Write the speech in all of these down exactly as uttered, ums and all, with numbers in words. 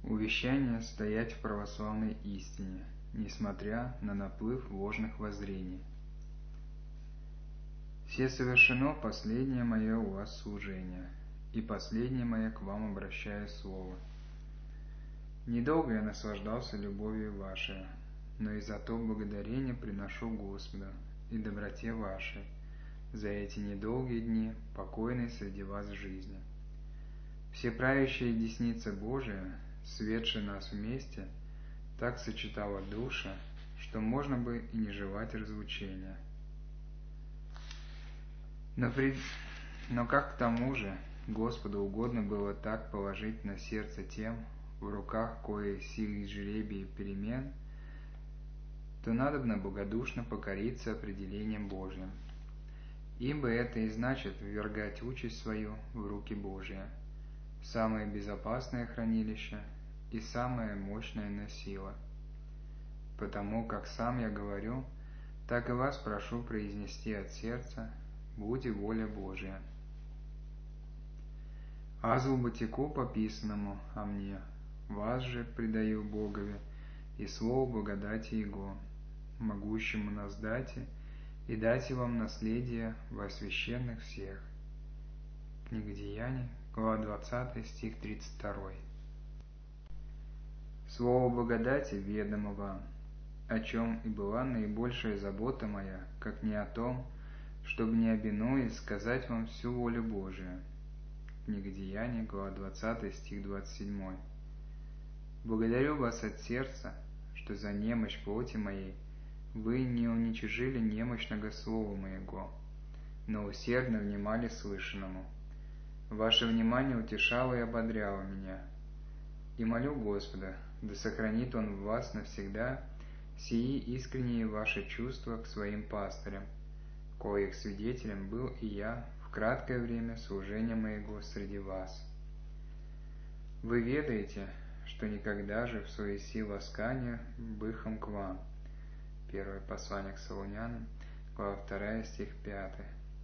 Увещание стоять в православной истине, несмотря на наплыв ложных воззрений. Все совершено последнее мое у вас служение, и последнее мое к вам обращаю слово. Недолго я наслаждался любовью вашей, но и за то благодарение приношу Господу и доброте вашей за эти недолгие дни, покойной среди вас жизни. Всеправящая десница Божия, светшая нас вместе, так сочетала души, что можно бы и не желать разлучения. Но, при... Но как к тому же Господу угодно было так положить на сердце тем, в руках кое силы жребий перемен, то надобно богодушно покориться определением Божьим. Ибо это и значит ввергать участь свою в руки Божьи, самое безопасное хранилище и самая мощная насила. Потому как сам я говорю, так и вас прошу произнести от сердца: «Буди воля Божия». Азлу теку по писанному о мне, вас же предаю Богове и слову благодати Его, могущему нас дать и дать вам наследие во священных всех. Книга Деяний, глава двадцатая, стих тридцать два. Слово благодати ведомо вам, о чем и была наибольшая забота моя, как не о том, чтобы не обинуясь сказать вам всю волю Божию. Книга Деяний, глава двадцатая, стих двадцать семь. Благодарю вас от сердца, что за немощь плоти моей вы не уничижили немощного слова моего, но усердно внимали слышанному. Ваше внимание утешало и ободряло меня. И молю Господа, да сохранит Он в вас навсегда сии искренние ваши чувства к своим пастырям, коих свидетелем был и я в краткое время служения моего среди вас. Вы ведаете, что никогда же в суеси ласкания быхом к вам. Первое послание к Солунянам, глава вторая, стих пятый.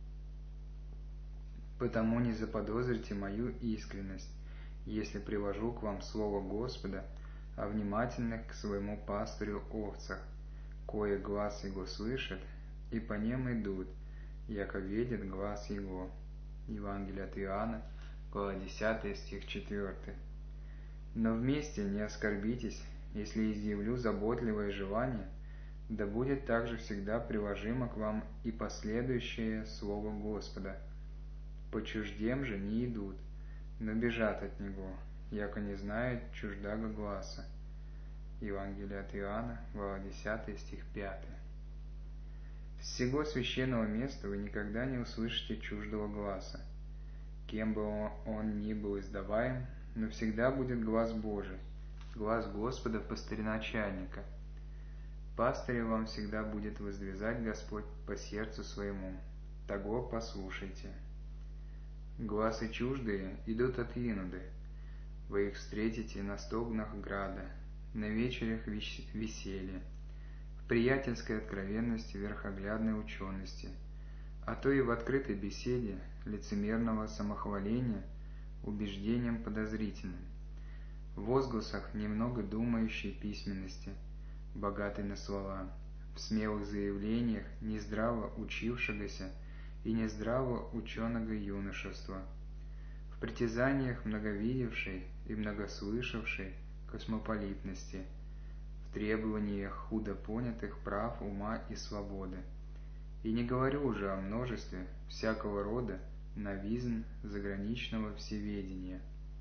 Потому не заподозрите мою искренность, если привожу к вам слово Господа о внимательных к своему пастырю овцах, кое глаз его слышит, и по ним идут, яко видит глаз его. Евангелие от Иоанна, глава десятая, стих четвёртый. Но вместе не оскорбитесь, если изъявлю заботливое желание, да будет также всегда приложимо к вам и последующее слово Господа. По чуждем же не идут, но бежат от него, яко не знают чуждого гласа. Евангелие от Иоанна, глава десятая, стих пятый. С сего священного места вы никогда не услышите чуждого гласа. Кем бы он ни был издаваем, но всегда будет глас Божий, глас Господа пастыря-начальника. Пастыря вам всегда будет воздвизать Господь по сердцу своему, того послушайте. Гласы чуждые идут от иноды. Вы их встретите на стогнах града, на вечерях веселья, в приятельской откровенности верхоглядной учености, а то и в открытой беседе лицемерного самохваления, убеждением подозрительным, в возгласах немного думающей письменности, богатой на слова, в смелых заявлениях нездраво учившегося и нездраво ученого юношества, в притязаниях многовидевшей и многослышавшей космополитности, в требованиях худо понятых прав ума и свободы. И не говорю уже о множестве всякого рода новизн заграничного всеведения.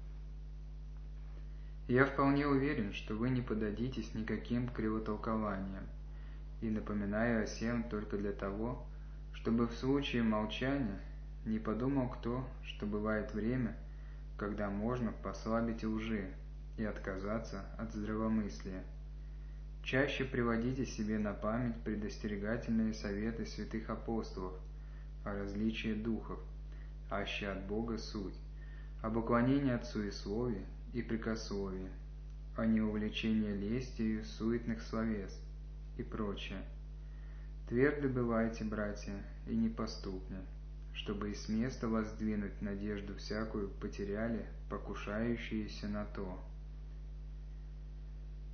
Я вполне уверен, что вы не поддадитесь никаким кривотолкованиям, и напоминаю о сем только для того, чтобы в случае молчания не подумал кто, что бывает время, когда можно послабить лжи и отказаться от здравомыслия. Чаще приводите себе на память предостерегательные советы святых апостолов о различии духов, аще от Бога суть, об уклонении от суесловия и прикословия, о неувлечении лестью суетных словес и прочее. Тверды бывайте, братья, и непоступны, чтобы и с места вас сдвинуть надежду всякую потеряли, покушающиеся на то.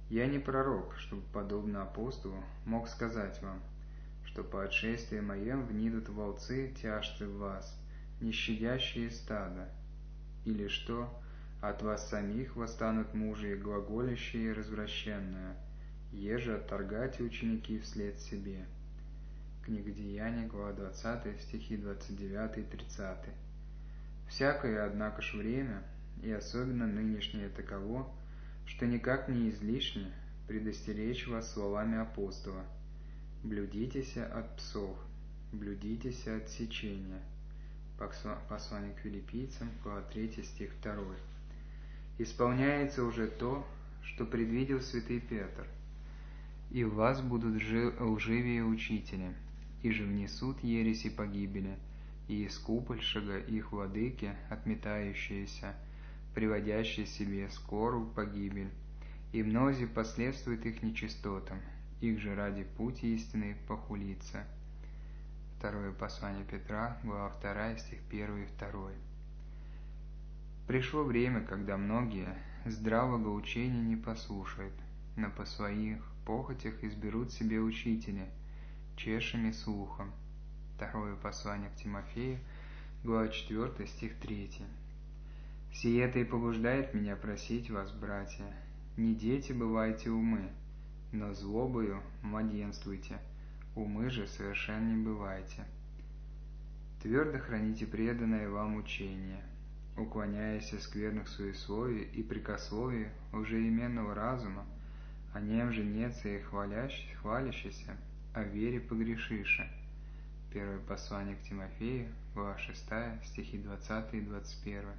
Я не пророк, чтобы, подобно апостолу, мог сказать вам, что по отшествии моем внидут волцы тяжцы в вас, не щадящие стада, или что от вас самих восстанут мужи глаголящие развращенное, еже отторгайте ученики вслед себе. Книга Деяний, глава двадцатая, стихи двадцать девятый и тридцатый. Всякое, однако ж, время, и особенно нынешнее, таково, что никак не излишне предостеречь вас словами апостола: «Блюдитесь от псов, блюдитесь от сечения». Послание к филиппийцам, глава третья, стих второй. Исполняется уже то, что предвидел святый Петр. «И в вас будут лживые учители, и же внесут ереси погибели, и искупальшего их владыки, отметающиеся, приводящие себе скорую погибель, и мнози последствуют их нечистотам, их же ради пути истины похулиться». Второе послание Петра, глава вторая, стих первый и второй. Пришло время, когда многие здравого учения не послушают, но по своих похотях изберут себе учителя, чешами слухом. Второе послание к Тимофею, глава четвёртая, стих третий. «Сие-то и побуждает меня просить вас, братья, не дети бывайте умы, но злобою младенствуйте, умы же совершенно не бывайте. Твердо храните преданное вам учение, уклоняясь от скверных суесловий и прикословий лжеименного разума, о нем же неца и хвалящийся, о вере погрешише». Первое послание к Тимофею, глава шестая, стихи двадцатый и двадцать первый.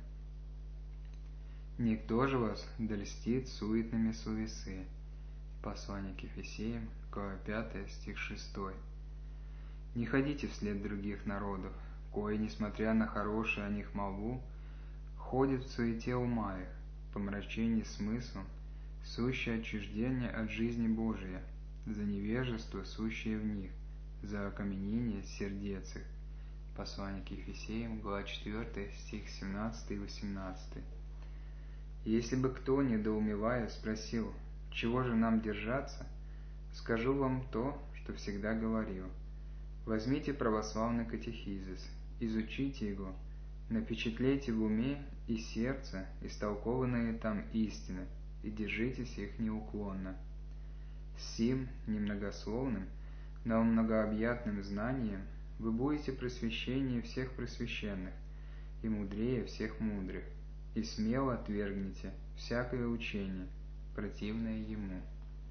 «Никто же вас дольстит суетными словесы». Послание к Ефесеям, глава пятая, стих шестой. «Не ходите вслед других народов, кои, несмотря на хорошую о них молву, ходят в суете ума их, помрачении смыслом, сущее отчуждение от жизни Божия, за невежество, сущее в них, за окаменение сердец их». Послание к Ефесеям, глава четвёртая, стих семнадцатый и восемнадцатый. «Если бы кто, недоумевая, спросил, чего же нам держаться, скажу вам то, что всегда говорил. Возьмите православный катехизис, изучите его, напечатлейте в уме и сердце истолкованные там истины, и держитесь их неуклонно. Сим немногословным, но многообъятным знанием вы будете просвещение всех просвещенных и мудрее всех мудрых, и смело отвергнете всякое учение, противное ему.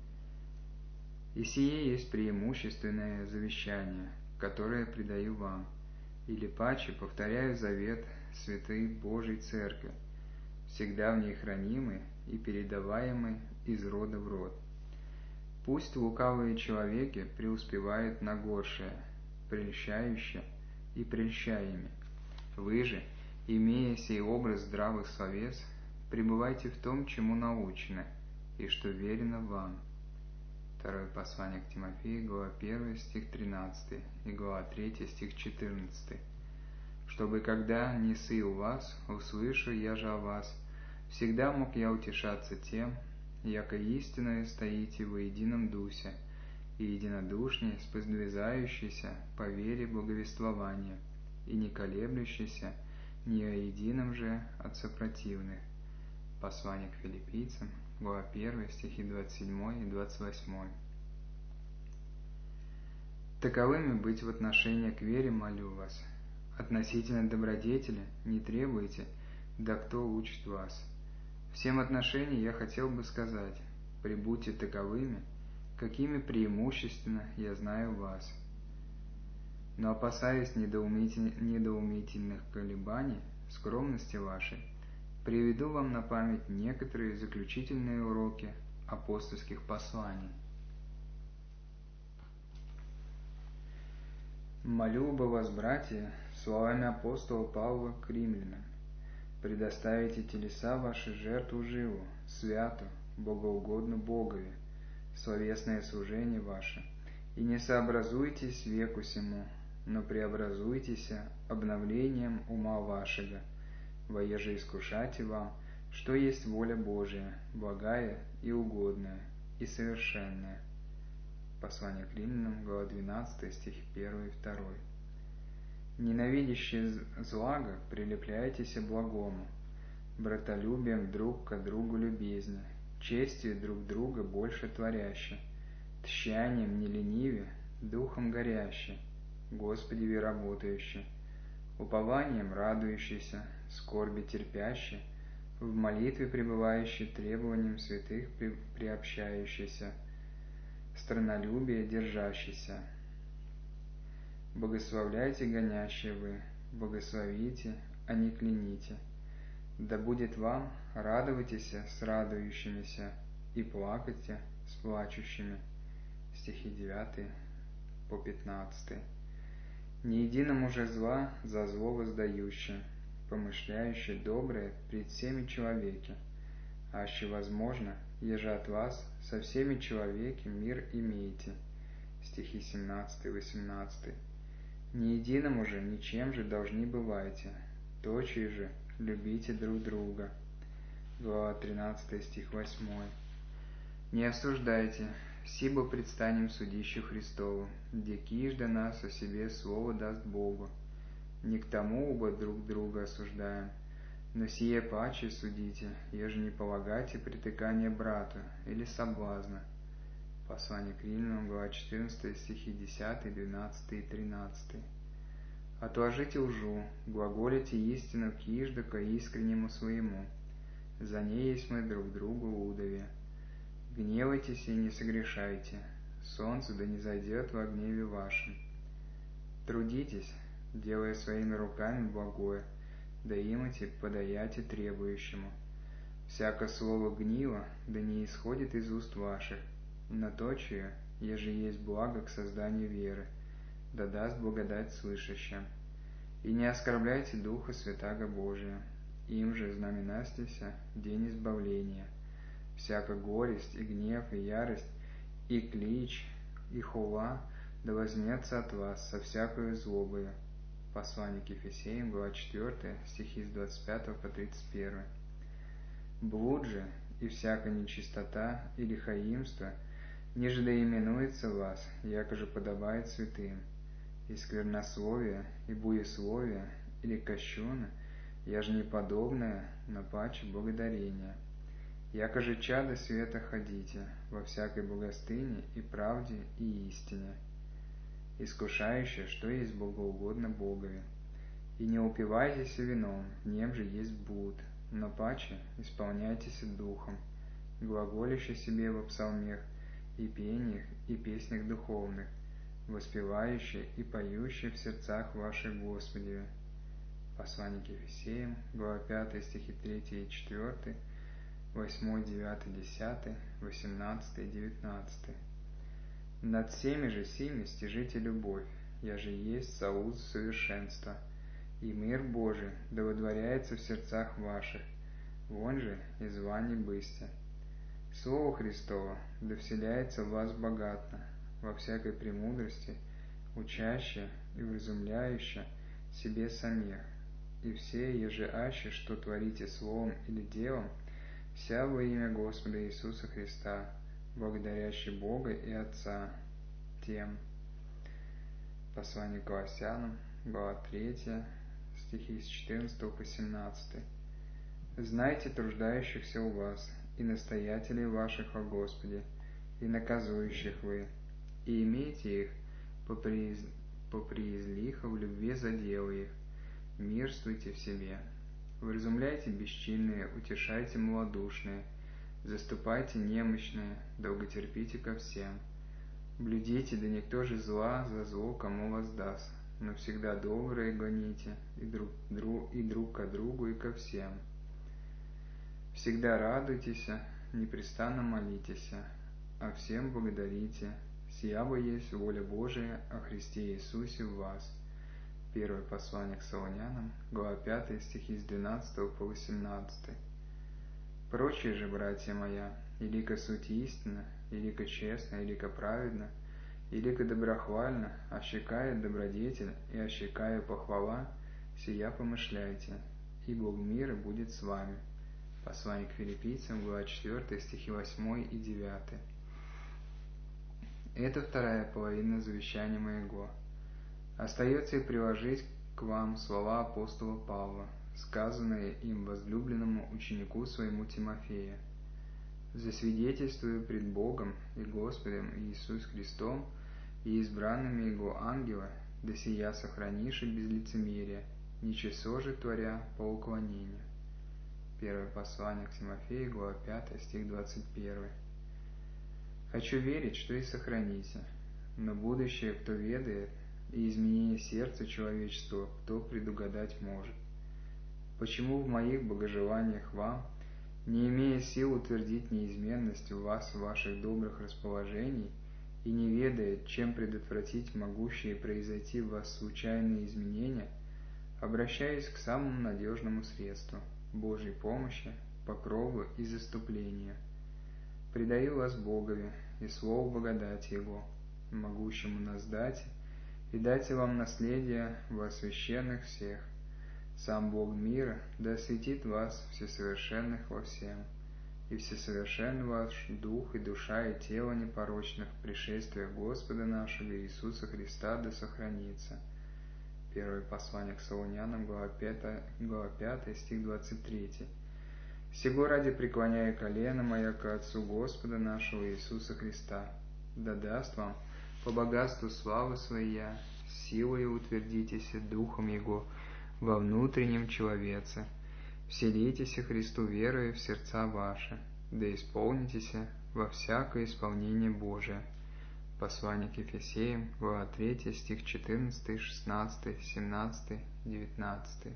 И сие есть преимущественное завещание, которое предаю вам, или паче повторяю завет святой Божьей Церкви, всегда в ней хранимый и передаваемый из рода в род. Пусть лукавые человеки преуспевают на горшее, прельщающе и прельщаеми. Вы же, имея сей образ здравых словес, пребывайте в том, чему научены, и что верено вам. Второе послание к Тимофею, глава первая, стих тринадцатый, и глава третья, стих четырнадцатый. «Чтобы, когда не сы у вас, услышу я же о вас, всегда мог я утешаться тем, яко истинное стоите во едином дусе, и единодушнее сподвизающийся по вере благовествования, и не колеблющийся ни о едином же от сопротивных». Послание к филиппийцам, глава первая, стихи двадцать седьмой и двадцать восьмой. Таковыми быть в отношении к вере молю вас. Относительно добродетели не требуйте, да кто учит вас. Всем отношениям я хотел бы сказать: прибудьте таковыми, какими преимущественно я знаю вас. Но опасаясь недоумительных колебаний в скромности вашей, приведу вам на память некоторые заключительные уроки апостольских посланий. Молю бы вас, братья, словами апостола Павла к римлянам: предоставите телеса ваши жертву живу, святу, богоугодну Богове, словесное служение ваше, и не сообразуйтесь веку сему, но преобразуйтесь обновлением ума вашего, воеже искушайте вам, что есть воля Божия, благая и угодная. и совершенное. Послание к Римлянам, глава двенадцатая, стихи первый и второй. Ненавидящие злаго, прилепляйтесь благому, братолюбием друг к другу любезни, честью друг друга больше творяще, тщанием не лениве, духом горяще, Господи работающий, упованием радующийся, скорби терпящий, в молитве пребывающий, требованием святых приобщающийся, страннолюбие держащийся. Богословляйте гонящие вы, благословите, а не кляните. Да будет вам, радовайтесь с радующимися и плакайте с плачущими. Стихи девятый по пятнадцатый. Не единому же зла за зло воздающее, помышляющее доброе пред всеми человеки, аще возможно, еже от вас со всеми человеки мир имеете. Стихи семнадцатый восемнадцатый. Не единому же ничем же должны бывайте, точи же любите друг друга. Глава тринадцатая, стих восьмой. Не осуждайте, сибо предстанем судищу Христову, где кижда нас о себе слово даст Богу. Не к тому оба друг друга осуждаем, но сие паче судите, еже не полагайте притыкания брату или соблазна. Послание к Римлянам, глава четырнадцатая, стихи десятый, двенадцатый и тринадцатый. Отложите лжу, глаголите истину кижда ко искреннему своему, за ней есть мы друг другу удове. Гневайтесь и не согрешайте, солнце да не зайдет во гневе вашем. Трудитесь, делая своими руками благое, да имайте подаяте требующему. Всяко слово гнило, да не исходит из уст ваших, но точие, еже есть благо к созданию веры, да даст благодать слышащим. И не оскорбляйте Духа Святаго Божия, им же знаменастися день избавления. Всяка горесть и гнев и ярость и клич и хула да возьмется от вас со всякою злобою. Послание к Ефесеям, глава четвёртая, стихи с двадцать пятого по тридцать первый. Блуд же и всякая нечистота и лихаимство ниже да именуется вас, яко же подобает святым, и сквернословие, и буесловие, или кощуна, я же неподобное, но паче благодарение. Яко же чадо света ходите, во всякой богостыне и правде и истине, искушающее, что есть богоугодно Богове. И не упивайтесь вином, в нем же есть блуд, но паче исполняйтесь духом, глаголяще себе во псалмех и пениях и песнях духовных, воспевающие и поющие в сердцах ваших Господи. Послание к Ефесеям, глава пятая, стихи третий и четвёртый, восьмой, девятый, десятый, восемнадцатый и девятнадцатый. Над всеми же сими стяжите любовь, я же есть соуз совершенства, и мир Божий да водворяется в сердцах ваших, вон же и звание быстя. Слово Христово да вселяется в вас богатно, во всякой премудрости, учаще и вразумляюще себе самих, и все, еже аще, что творите словом или делом, вся во имя Господа Иисуса Христа, благодарящий Бога и Отца тем. Послание к Колоссянам, глава третья, стихи с четырнадцатого по семнадцатый. Знайте труждающихся у вас и настоятелей ваших о Господе, и наказующих вы, и имейте их поприизлихо в любви за дело их, мирствуйте в себе. Вразумляйте бесчинные, утешайте малодушные, заступайте немощные, долготерпите ко всем. Блюдите, да никто же зла за зло кому воздаст, но всегда доброе гоните и друг, друг, и друг ко другу, и ко всем. Всегда радуйтесь, непрестанно молитесь, а всем благодарите, сия бо есть воля Божия о Христе Иисусе в вас. Первое послание к Солонянам, глава пятая, стихи с двенадцатого по восемнадцатый. Прочие же, братья моя, илико суть истина, илико честно, илико праведно, илико доброхвально, ощекая добродетель и ощекая похвала, сия помышляйте, и Бог мира будет с вами. Послание к Филиппийцам, глава четвёртая, стихи восьмой и девятый. Это вторая половина завещания моего. Остается и приложить к вам слова апостола Павла, сказанные им возлюбленному ученику своему Тимофею. Засвидетельствую пред Богом и Господом Иисус Христом и избранными Его ангела, да сия сохранишь и без лицемерия, ничего же творя по уклонению. Первое послание к Тимофею, глава пятая, стих двадцать первый. Хочу верить, что и сохраните, но будущее кто ведает, и изменение сердца человеческого кто предугадать может. Почему в моих богожеланиях вам, не имея сил утвердить неизменность у вас ваших добрых расположений и не ведая, чем предотвратить могущие произойти в вас случайные изменения, обращаюсь к самому надежному средству – Божьей помощи, покрову и заступлению. Предаю вас Богове и Слову благодати Его, могущему нас дать и дайте вам наследие во священных всех. Сам Бог мира да осветит вас всесовершенных во всем, и всесовершен ваш дух и душа и тело непорочных в пришествии Господа нашего Иисуса Христа да сохранится. Первое послание к Солунянам, глава пятая, глава пятая, стих двадцать третий. Сего ради преклоняю колено мое к Отцу Господа нашего Иисуса Христа, да даст вам по богатству славы Своя, силою утвердитесь Духом Его во внутреннем человеце, вселитесь Христу верою в сердца ваши, да исполнитесь во всякое исполнение Божие. Послание к Ефесеям, глава третья, стих четырнадцатый, шестнадцатый, семнадцатый, девятнадцатый.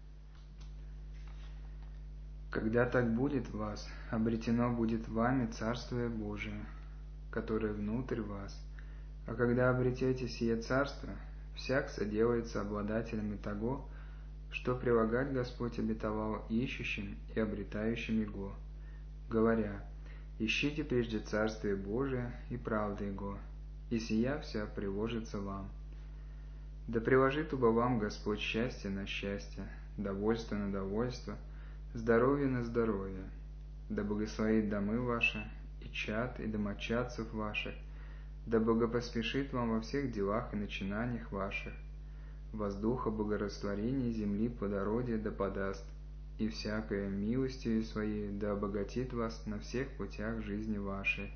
Когда так будет вас, обретено будет вами Царствие Божие, которое внутрь вас, а когда обретете сие Царство, всяк соделается обладателями того, что прилагать Господь обетовал ищущим и обретающим Его, говоря: «Ищите прежде Царствие Божие и правды Его, и сия вся приложится вам». Да приложит убо вам Господь счастье на счастье, довольство на довольство, здоровье на здоровье, да благословит домы ваши, и чад, и домочадцев ваших, да благопоспешит вам во всех делах и начинаниях ваших, воздуха богорастворения земли плодородие да подаст, и всякое милостью Своей да обогатит вас на всех путях жизни вашей.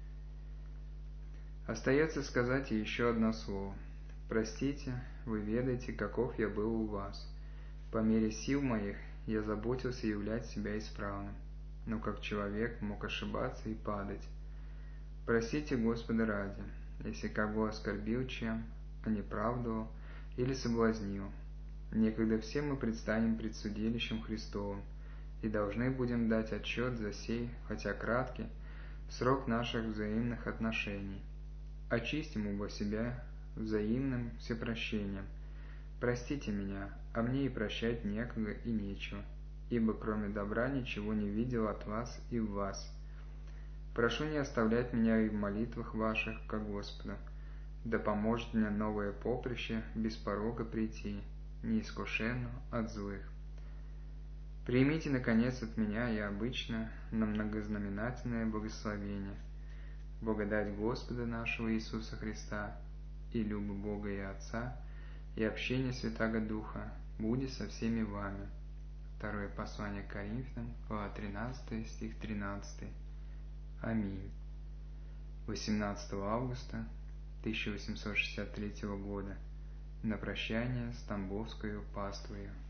Остается сказать еще одно слово. Простите, вы ведаете, каков я был у вас. По мере сил моих я заботился являть себя исправным, но как человек мог ошибаться и падать. Простите Господа ради, если кого оскорбил чем, онеправдывал или соблазнил. Некогда все мы предстанем пред судилищем Христовым и должны будем дать отчет за сей, хотя краткий, срок наших взаимных отношений. Очистим оба себя взаимным всепрощением. Простите меня, а мне и прощать некогда и нечего, ибо кроме добра ничего не видел от вас и в вас. Прошу не оставлять меня и в молитвах ваших ко Господу, да поможет мне новое поприще без порога прийти, неискушенно от злых. Примите, наконец, от меня и обычно на многознаменательное благословение, благодать Господа нашего Иисуса Христа и любовь Бога и Отца и общение Святаго Духа будет со всеми вами. Второе послание к Коринфянам, глава тринадцатая, стих тринадцатый. Аминь. восемнадцатого августа тысяча восемьсот шестьдесят третьего года. На прощание с Тамбовскою паствою.